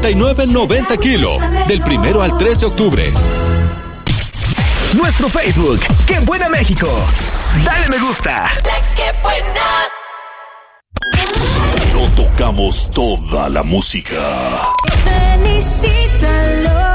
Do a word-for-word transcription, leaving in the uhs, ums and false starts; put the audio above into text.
noventa y nueve noventa kilo, del primero al tres de octubre. Nuestro Facebook, ¡Qué Buena México! Dale me gusta. ¡Qué buena! No tocamos toda la música. Felicítalo.